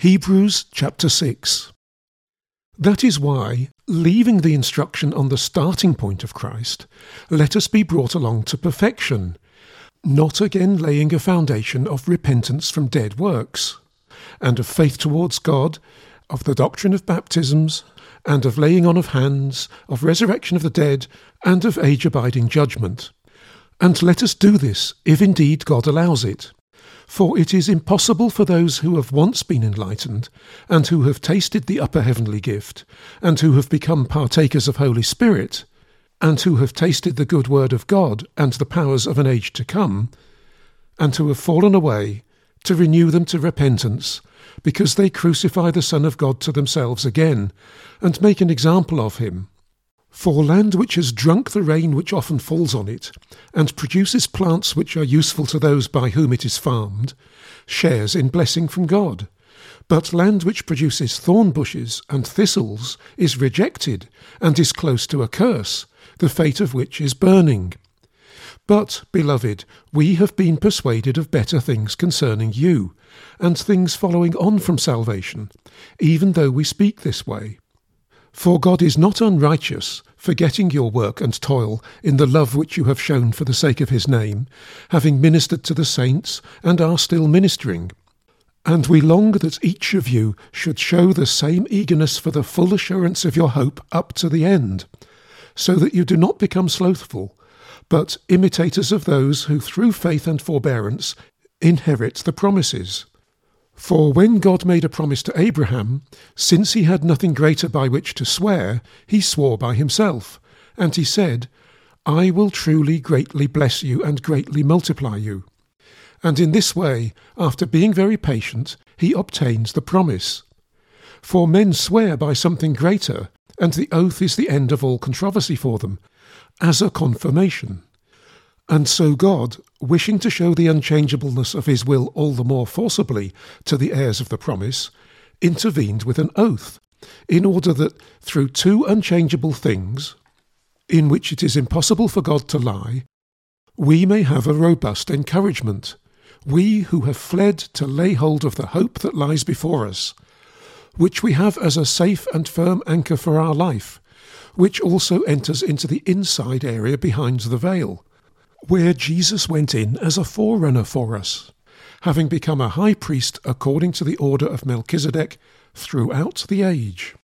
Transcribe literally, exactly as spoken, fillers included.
Hebrews chapter six. That is why, leaving the instruction on the starting point of Christ, let us be brought along to perfection, not again laying a foundation of repentance from dead works, and of faith towards God, of the doctrine of baptisms, and of laying on of hands, of resurrection of the dead, and of age-abiding judgment. And let us do this, if indeed God allows it. For it is impossible for those who have once been enlightened, and who have tasted the upper heavenly gift, and who have become partakers of Holy Spirit, and who have tasted the good word of God and the powers of an age to come, and who have fallen away, to renew them to repentance, because they crucify the Son of God to themselves again, and make an example of him. For land which has drunk the rain which often falls on it, and produces plants which are useful to those by whom it is farmed, shares in blessing from God. But land which produces thorn bushes and thistles is rejected, and is close to a curse, the fate of which is burning. But, beloved, we have been persuaded of better things concerning you, and things following on from salvation, even though we speak this way. For God is not unrighteous, forgetting your work and toil in the love which you have shown for the sake of his name, having ministered to the saints, and are still ministering. And we long that each of you should show the same eagerness for the full assurance of your hope up to the end, so that you do not become slothful, but imitators of those who through faith and forbearance inherit the promises. For when God made a promise to Abraham, since he had nothing greater by which to swear, he swore by himself, and he said, I will truly greatly bless you and greatly multiply you. And in this way, after being very patient, he obtains the promise. For men swear by something greater, and the oath is the end of all controversy for them, as a confirmation. And so God, wishing to show the unchangeableness of his will all the more forcibly to the heirs of the promise, intervened with an oath, in order that through two unchangeable things, in which it is impossible for God to lie, we may have a robust encouragement, we who have fled to lay hold of the hope that lies before us, which we have as a safe and firm anchor for our life, which also enters into the inside area behind the veil, where Jesus went in as a forerunner for us, having become a high priest according to the order of Melchizedek throughout the age.